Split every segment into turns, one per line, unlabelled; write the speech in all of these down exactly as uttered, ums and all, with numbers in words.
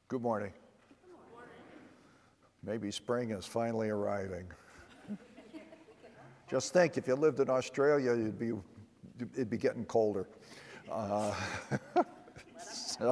Good morning. Good morning. Maybe spring is finally arriving. Just think, if you lived in Australia, you'd be, it'd be getting colder. Uh, so,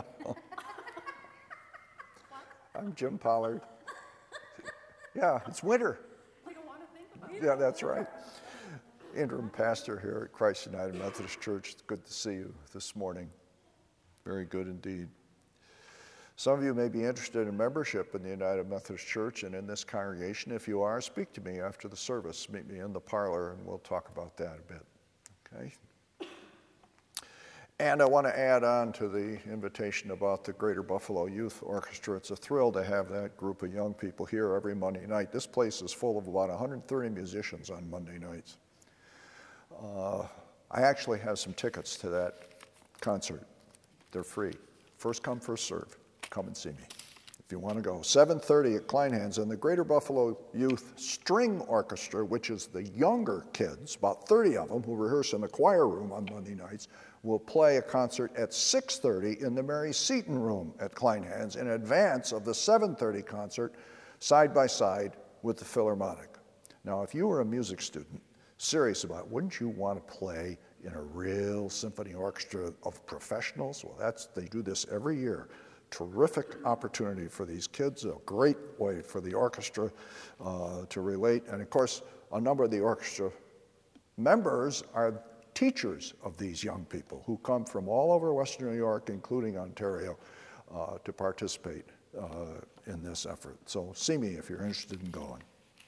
I'm Jim Pollard. Yeah, it's winter.
We don't want to think about it.
Yeah, that's right. Interim pastor here at Christ United Methodist Church. It's good to see you this morning. Very good indeed. Some of you may be interested in membership in the United Methodist Church and in this congregation. If you are, speak to me after the service. Meet me in the parlor and we'll talk about that a bit. Okay? And I want to add on to the invitation about the Greater Buffalo Youth Orchestra. It's a thrill to have that group of young people here every Monday night. This place is full of about one hundred thirty musicians on Monday nights. Uh, I actually have some tickets to that concert. They're free. First come, first serve. Come and see me if you want to go. seven thirty at Kleinhans, and the Greater Buffalo Youth String Orchestra, which is the younger kids, about thirty of them who rehearse in the choir room on Monday nights, will play a concert at six thirty in the Mary Seton Room at Kleinhans in advance of the seven thirty concert, side by side with the Philharmonic. Now, if you were a music student serious about it, wouldn't you want to play in a real symphony orchestra of professionals? Well, that's they do this every year. Terrific opportunity for these kids, a great way for the orchestra uh, to relate. And of course, a number of the orchestra members are teachers of these young people who come from all over Western New York, including Ontario, uh, to participate uh, in this effort. So see me if you're interested in going.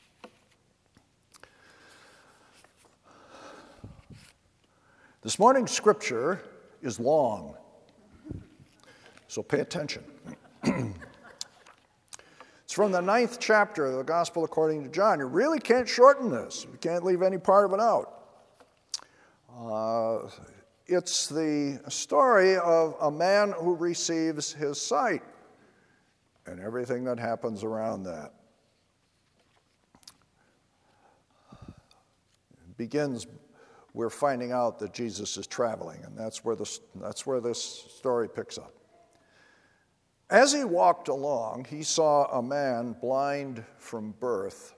This morning's scripture is long. So pay attention. It's from the ninth chapter of the Gospel according to John. You really can't shorten this. You can't leave any part of it out. Uh, it's the story of a man who receives his sight and everything that happens around that. It begins, we're finding out that Jesus is traveling, and that's where this, that's where this story picks up. As he walked along, he saw a man blind from birth.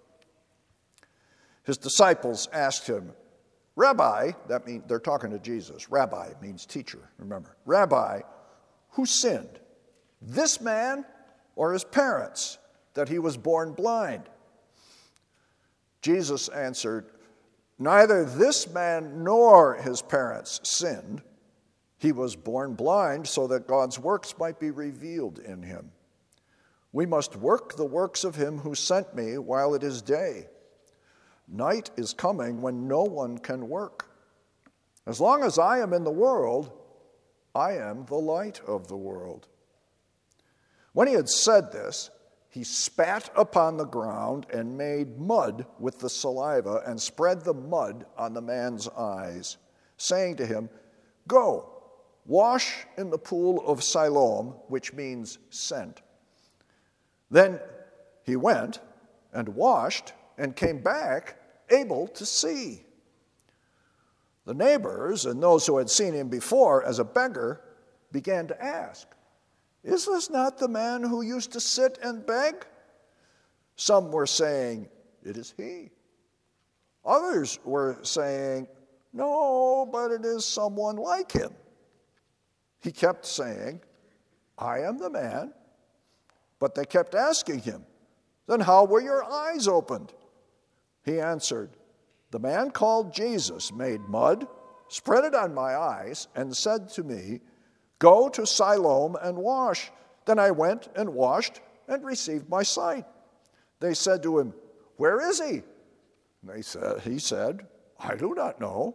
His disciples asked him, Rabbi, that means they're talking to Jesus. Rabbi means teacher, remember. Rabbi, who sinned, this man or his parents, that he was born blind? Jesus answered, neither this man nor his parents sinned. He was born blind so that God's works might be revealed in him. We must work the works of him who sent me while it is day. Night is coming when no one can work. As long as I am in the world, I am the light of the world. When he had said this, he spat upon the ground and made mud with the saliva and spread the mud on the man's eyes, saying to him, go, wash in the pool of Siloam, which means sent. Then he went and washed and came back able to see. The neighbors and those who had seen him before as a beggar began to ask, is this not the man who used to sit and beg? Some were saying, it is he. Others were saying, no, but it is someone like him. He kept saying, I am the man. But they kept asking him, then how were your eyes opened? He answered, the man called Jesus made mud, spread it on my eyes, and said to me, go to Siloam and wash. Then I went and washed and received my sight. They said to him, where is he? They said, he said, I do not know.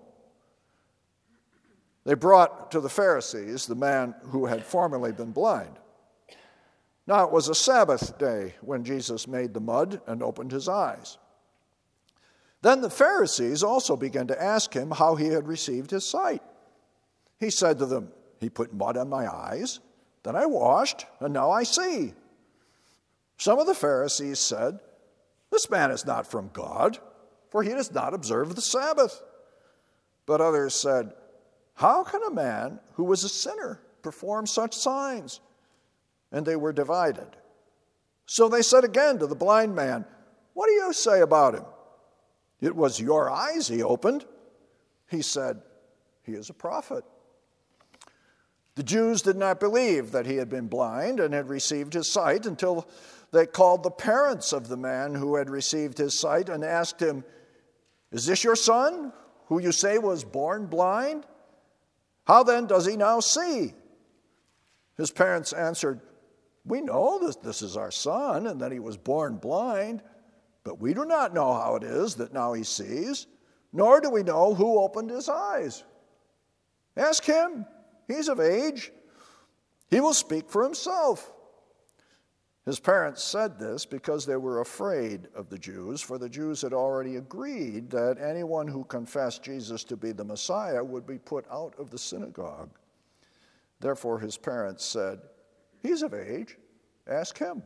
They brought to the Pharisees the man who had formerly been blind. Now it was a Sabbath day when Jesus made the mud and opened his eyes. Then the Pharisees also began to ask him how he had received his sight. He said to them, he put mud on my eyes, then I washed, and now I see. Some of the Pharisees said, this man is not from God, for he does not observe the Sabbath. But others said, how can a man who was a sinner perform such signs? and they were divided. So they said again to the blind man, "What do you say about him? It was your eyes he opened." He said, "He is a prophet." The Jews did not believe that he had been blind and had received his sight until they called the parents of the man who had received his sight and asked him, "Is this your son, who you say was born blind? How then does he now see?" His parents answered, "We know that this is our son and that he was born blind, but we do not know how it is that now he sees, nor do we know who opened his eyes. Ask him. He's of age. He will speak for himself." His parents said this because they were afraid of the Jews, for the Jews had already agreed that anyone who confessed Jesus to be the Messiah would be put out of the synagogue. Therefore his parents said, "He's of age. Ask him."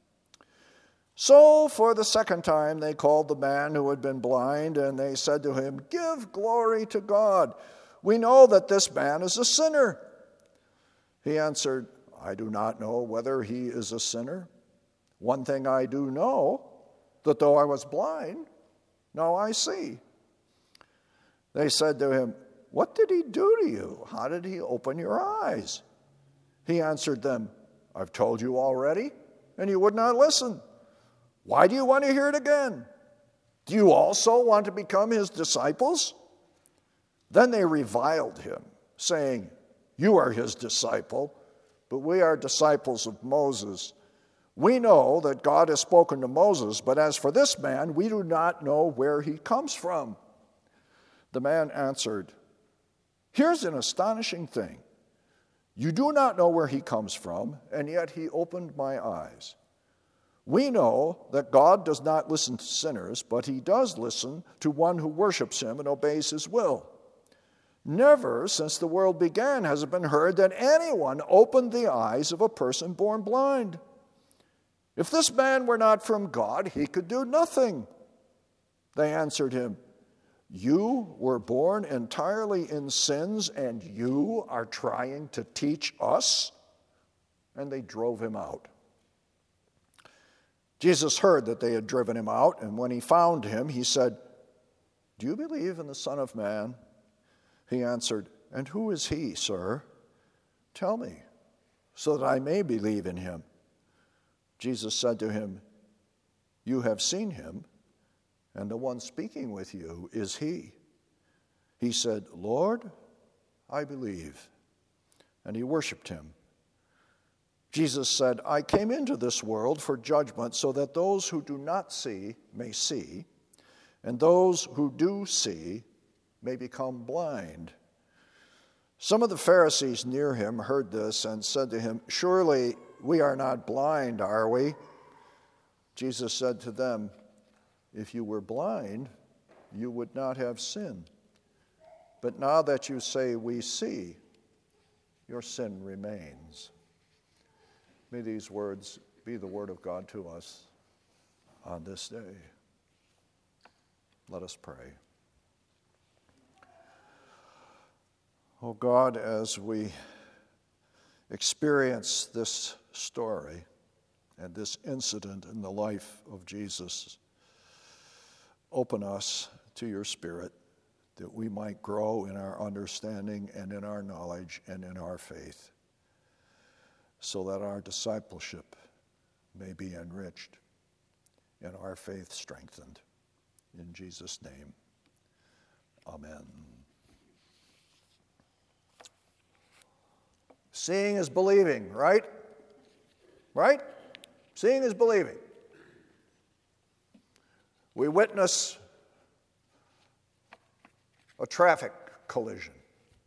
So for the second time they called the man who had been blind, and they said to him, "Give glory to God. We know that this man is a sinner." He answered, "I do not know whether he is a sinner. One thing I do know, that though I was blind, now I see." They said to him, "What did he do to you? How did he open your eyes?" He answered them, "I've told you already, and you would not listen. Why do you want to hear it again? Do you also want to become his disciples?" Then they reviled him, saying, "You are his disciple, but we are disciples of Moses. We know that God has spoken to Moses, but as for this man, we do not know where he comes from." The man answered, "Here's an astonishing thing. You do not know where he comes from, and yet he opened my eyes. We know that God does not listen to sinners, but he does listen to one who worships him and obeys his will. Never since the world began has it been heard that anyone opened the eyes of a person born blind. If this man were not from God, he could do nothing." They answered him, "You were born entirely in sins, and you are trying to teach us?" And they drove him out. Jesus heard that they had driven him out, and when he found him, he said, "Do you believe in the Son of Man?" He answered, "And who is he, sir? Tell me, so that I may believe in him." Jesus said to him, "You have seen him, and the one speaking with you is he." He said, "Lord, I believe." And he worshiped him. Jesus said, "I came into this world for judgment, so that those who do not see may see, and those who do see may become blind." Some of the Pharisees near him heard this and said to him, "Surely we are not blind, are we?" Jesus said to them, "If you were blind, you would not have sin. But now that you say we see, your sin remains." May these words be the word of God to us on this day. Let us pray. Oh God, as we experience this story and this incident in the life of Jesus, open us to your Spirit that we might grow in our understanding and in our knowledge and in our faith, so that our discipleship may be enriched and our faith strengthened. In Jesus' name, amen. Seeing is believing, right? Right? Seeing is believing. We witness a traffic collision.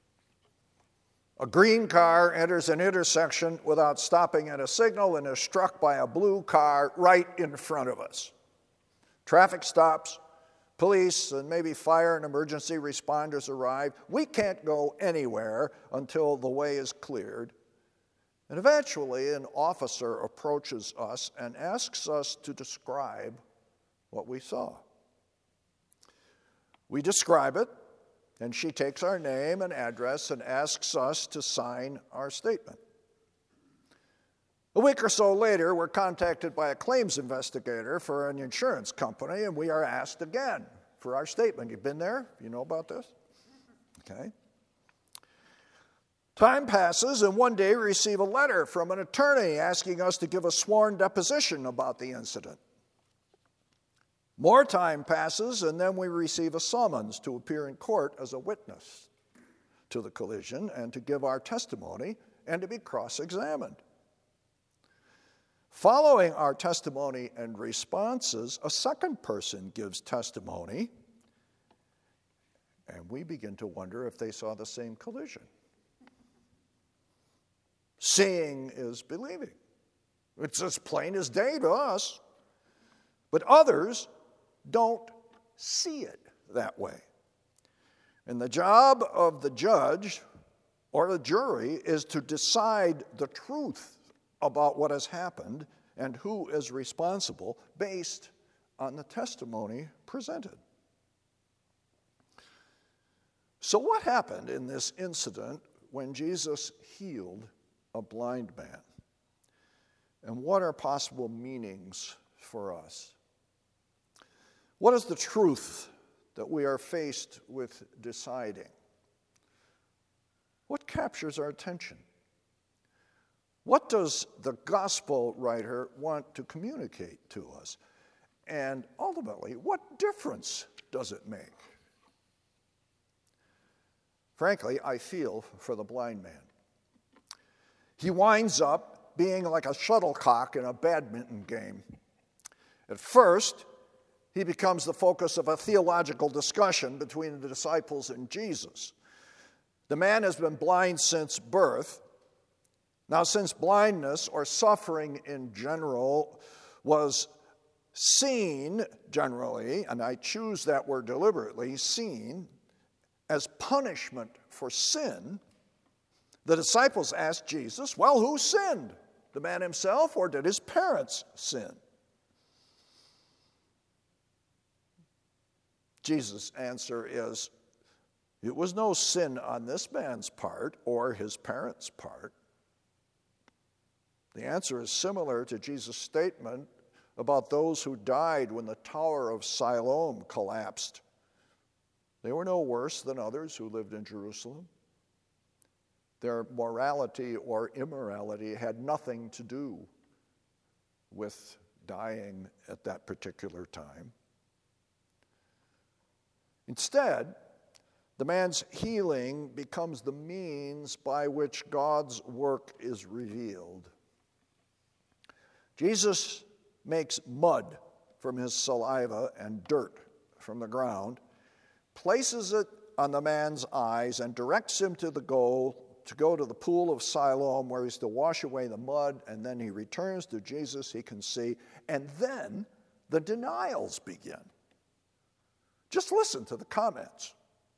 A green car enters an intersection without stopping at a signal and is struck by a blue car right in front of us. Traffic stops, police and maybe fire and emergency responders arrive. We can't go anywhere until the way is cleared. And eventually an officer approaches us and asks us to describe what we saw. We describe it, and she takes our name and address and asks us to sign our statement. A week or so later, we're contacted by a claims investigator for an insurance company, and we are asked again for our statement. You've been there? You know about this? Okay. Time passes, and one day we receive a letter from an attorney asking us to give a sworn deposition about the incident. More time passes, and then we receive a summons to appear in court as a witness to the collision and to give our testimony and to be cross-examined. Following our testimony and responses, a second person gives testimony, and we begin to wonder if they saw the same collision. Seeing is believing. It's as plain as day to us. But others don't see it that way. And the job of the judge or the jury is to decide the truth about what has happened and who is responsible based on the testimony presented. So what happened in this incident when Jesus healed a blind man? And what are possible meanings for us? What is the truth that we are faced with deciding? What captures our attention? What does the gospel writer want to communicate to us? And ultimately, what difference does it make? Frankly, I feel for the blind man. He winds up being like a shuttlecock in a badminton game. At first, he becomes the focus of a theological discussion between the disciples and Jesus. The man has been blind since birth. Now, since blindness or suffering in general was seen generally, and I choose that word deliberately, seen, as punishment for sin, the disciples asked Jesus, well, who sinned? The man himself, or did his parents sin? Jesus' answer is, it was no sin on this man's part or his parents' part. The answer is similar to Jesus' statement about those who died when the Tower of Siloam collapsed. They were no worse than others who lived in Jerusalem. Their morality or immorality had nothing to do with dying at that particular time. Instead, the man's healing becomes the means by which God's work is revealed. Jesus makes mud from his saliva and dirt from the ground, places it on the man's eyes, and directs him to the goal to go to the pool of Siloam, where he's to wash away the mud, and then he returns to Jesus, he can see, and then the denials begin. Just listen to the comments.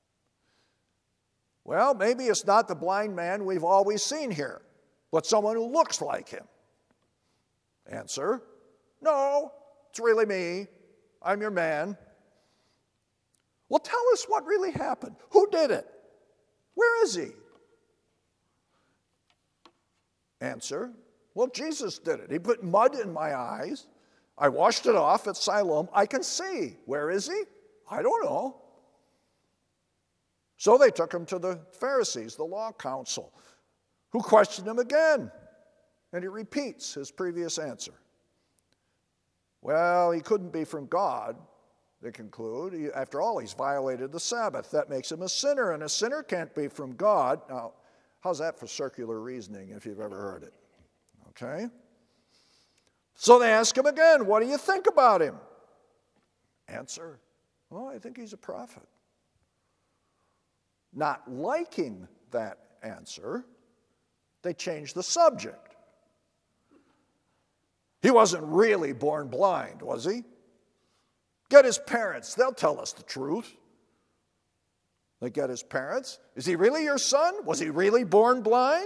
Well, maybe it's not the blind man we've always seen here, but someone who looks like him. Answer, no, it's really me. I'm your man. Well, tell us what really happened. Who did it? Where is he? Answer, well, Jesus did it. He put mud in my eyes. I washed it off at Siloam. I can see. Where is he? I don't know. So they took him to the Pharisees, the law council, who questioned him again. And he repeats his previous answer. Well, he couldn't be from God, they conclude. He, after all, he's violated the Sabbath. That makes him a sinner, and a sinner can't be from God. Now, how's that for circular reasoning, if you've ever heard it? Okay? So they ask him again, what do you think about him? Answer, well, I think he's a prophet. Not liking that answer, they change the subject. He wasn't really born blind, was he? Get his parents. They'll tell us the truth. They get his parents. Is he really your son? Was he really born blind?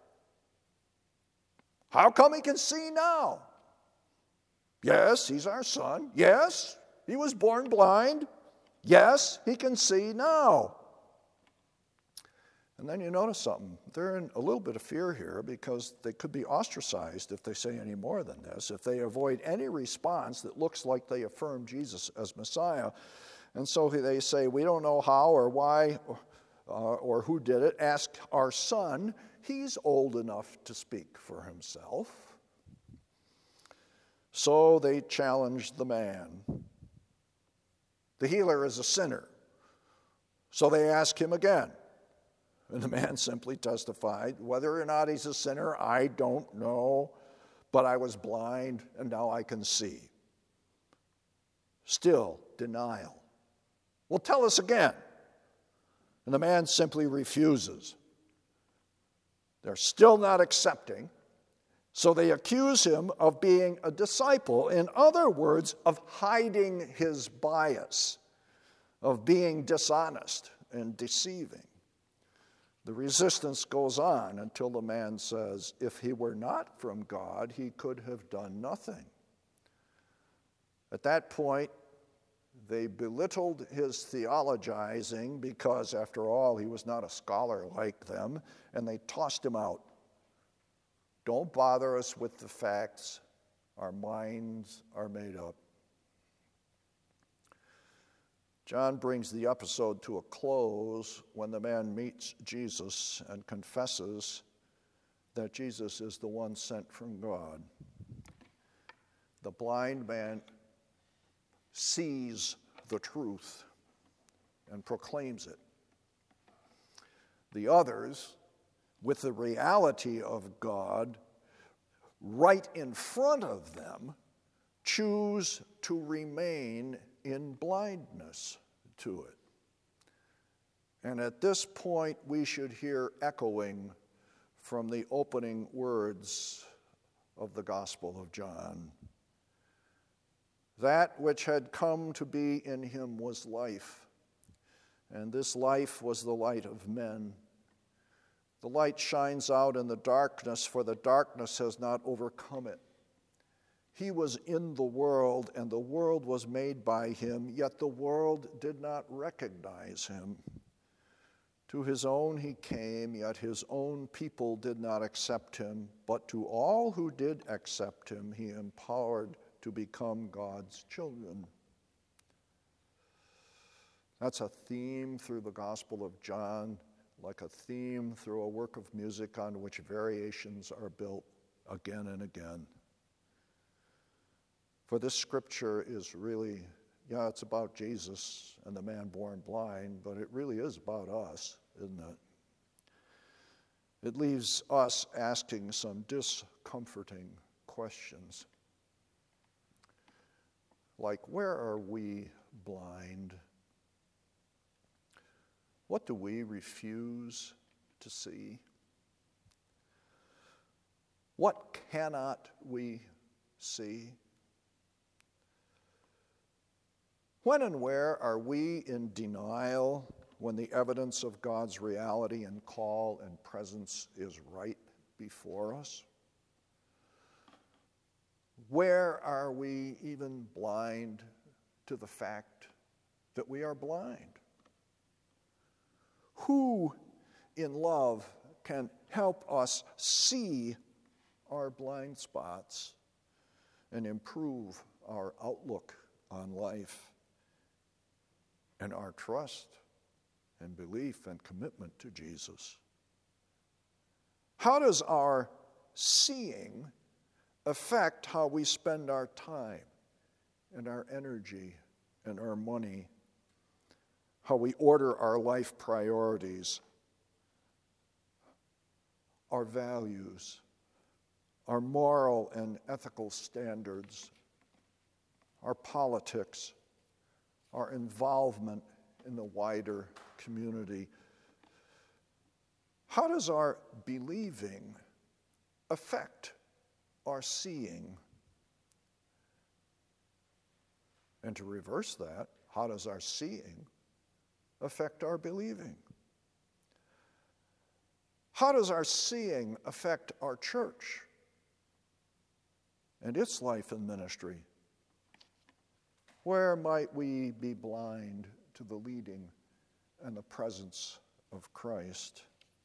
How come he can see now? Yes, he's our son. Yes, he was born blind. Yes, he can see now. And then you notice something. They're in a little bit of fear here because they could be ostracized if they say any more than this, if they avoid any response that looks like they affirm Jesus as Messiah. And so they say, we don't know how or why uh, or who did it. Ask our son. He's old enough to speak for himself. So they challenged the man. The healer is a sinner. So they ask him again. And the man simply testified, whether or not he's a sinner, I don't know, but I was blind and now I can see. Still, denial. Well, tell us again. And the man simply refuses. They're still not accepting, so they accuse him of being a disciple. In other words, of hiding his bias, of being dishonest and deceiving. The resistance goes on until the man says, if he were not from God, he could have done nothing. At that point, they belittled his theologizing because, after all, he was not a scholar like them, and they tossed him out. Don't bother us with the facts. Our minds are made up. John brings the episode to a close when the man meets Jesus and confesses that Jesus is the one sent from God. The blind man sees the truth and proclaims it. The others, with the reality of God right in front of them, choose to remain in blindness to it. And at this point, we should hear echoing from the opening words of the Gospel of John. That which had come to be in him was life, and this life was the light of men. The light shines out in the darkness, for the darkness has not overcome it. He was in the world, and the world was made by him, yet the world did not recognize him. To his own he came, yet his own people did not accept him. But to all who did accept him, he empowered to become God's children. That's a theme through the Gospel of John, like a theme through a work of music on which variations are built again and again. For this scripture is really, yeah, it's about Jesus and the man born blind, but it really is about us, isn't it? It leaves us asking some discomforting questions. Like, where are we blind? What do we refuse to see? What cannot we see? When and where are we in denial when the evidence of God's reality and call and presence is right before us? Where are we even blind to the fact that we are blind? Who in love can help us see our blind spots and improve our outlook on life and our trust and belief and commitment to Jesus? How does our seeing affect how we spend our time and our energy and our money, how we order our life priorities, our values, our moral and ethical standards, our politics, our involvement in the wider community? How does our believing affect our seeing? And to reverse that, how does our seeing affect our believing? How does our seeing affect our church and its life and ministry? Where might we be blind to the leading and the presence of Christ?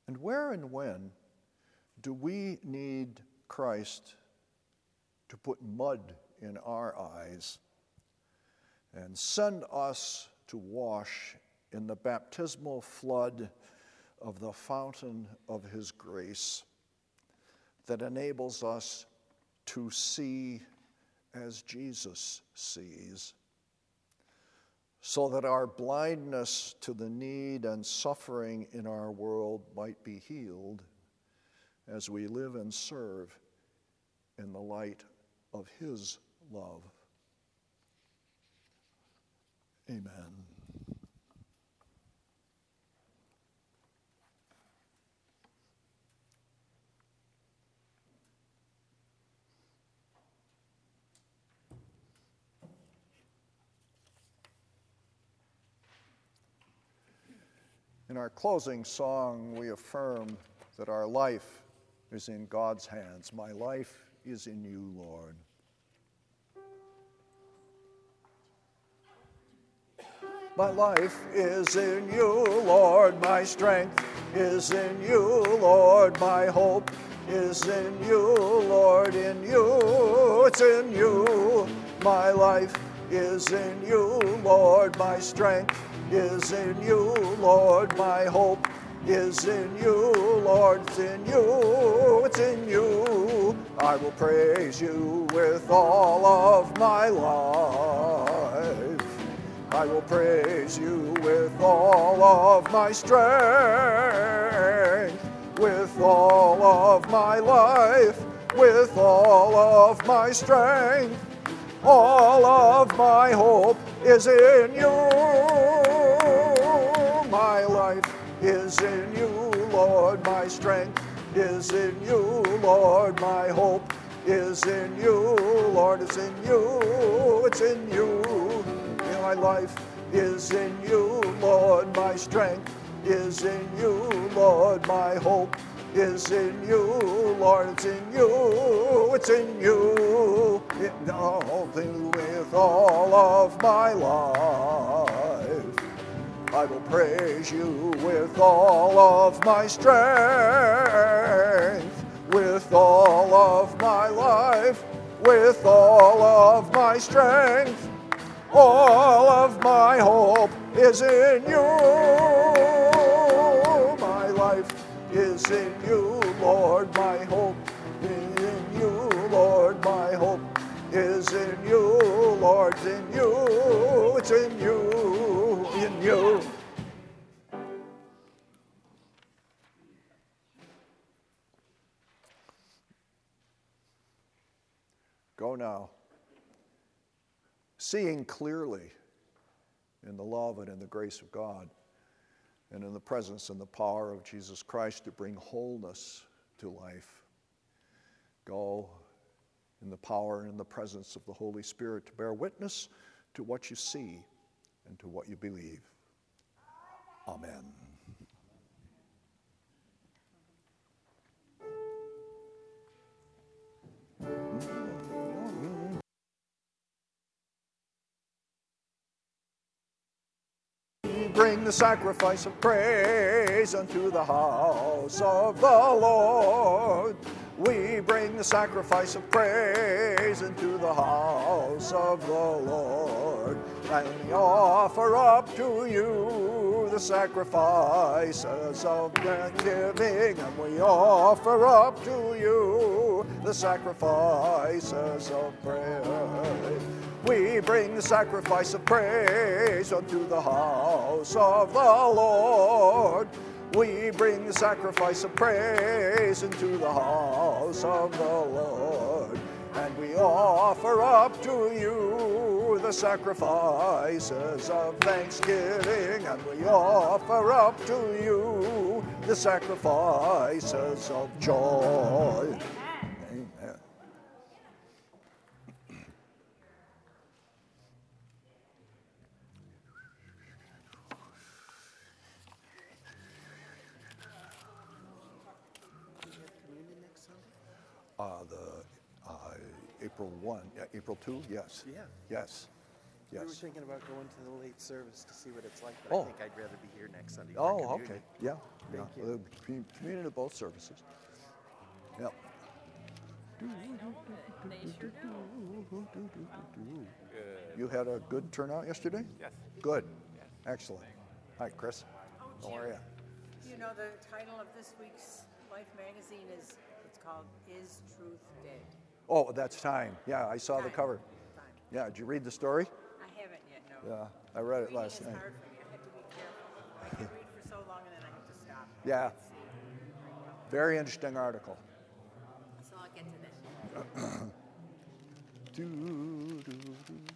And where and when do we need Christ to put mud in our eyes and send us to wash in the baptismal flood of the fountain of his grace that enables us to see as Jesus sees, so that our blindness to the need and suffering in our world might be healed as we live and serve in the light of his love. Amen. In our closing song, we affirm that our life is in God's hands. My life is in you, Lord. My life is in you, Lord. My strength is in you, Lord. My hope is in you, Lord. In you, it's in you. My life is in you, Lord. My strength is in you, Lord. My hope is in you, Lord. It's in you, it's in you. I will praise you with all of my life. I will praise you with all of my strength, with all of my life, with all of my strength. All of my hope is in you. My life is in you, Lord. My strength is in you, Lord. My hope is in you, Lord. It's in you. It's in you. My life is in you, Lord. My strength is in you, Lord. My hope is in you, Lord. It's in you. It's in you. It, all, with all of my life, I will praise you with all of my strength, with all of my life, with all of my strength. All of my hope is in you. My life is in you, Lord. My hope is in you, Lord. My hope is in you, Lord. It's in you. It's in you. In you. Go now, seeing clearly in the love and in the grace of God and in the presence and the power of Jesus Christ to bring wholeness to life. Go in the power and in the presence of the Holy Spirit to bear witness to what you see and to what you believe. Amen. Bring the sacrifice of praise unto the house of the Lord. We bring the sacrifice of praise into the house of the Lord. And we offer up to you the sacrifices of thanksgiving. And we offer up to you the sacrifices of praise. We bring the sacrifice of praise unto the house of the Lord. We bring the sacrifice of praise into the house of the Lord. And we offer up to you the sacrifices of thanksgiving. And we offer up to you the sacrifices of joy. Amen. Uh, the uh, April first, yeah, April second, yes.
Yeah.
Yes.
We were
Yes.
thinking about going to the late service to see what it's like, but
Oh.
I think I'd rather be here next Sunday. for
Oh,
communion.
okay. Yeah. Yeah.
Thank you.
Uh, commu- Communion of both services. Yep.
They sure do.
You had a good turnout yesterday?
Yes.
Good. Excellent. Hi, Chris.
Oh,
How are you?
Jim, you know, the title of this week's Life magazine is, it's called Is Truth Dead?
Oh, that's Time. Yeah, I saw the
Time.
cover.
Time.
Yeah, did you read the story?
I haven't yet, no.
Yeah, I read it
Reading
last
is
night.
hard for me. I have to be careful. I can read for so long and then I have to stop. I
Yeah.
can't see very well.
Very interesting article.
So I'll get to that.
Do, do, do.